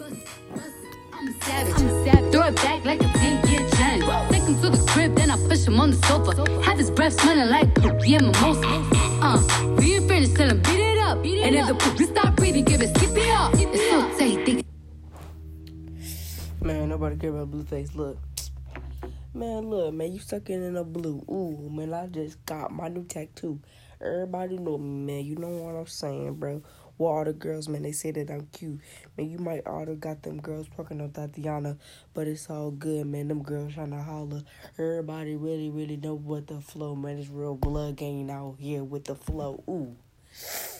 I'm savage. Throw it back like a 10-year challenge. Take him to the crib, then I push him on the sofa. Have his breath smelling like yeah, mimosa. Be your friend, tell him beat it up. And if the police stop breathing, give it skip it up. It's so tight. Man, nobody care about Blueface. Look. Man, look, man, you sucking in the blue. Ooh, man, I just got my new tattoo. Everybody know me, man. You know what I'm saying, bro. Well, all the girls, man, they say that I'm cute. Man, you might oughta got them girls fucking on Tatiana, but it's all good, man. Them girls trying to holler. Everybody really know what the flow, man. It's real blood gang out here with the flow. Ooh.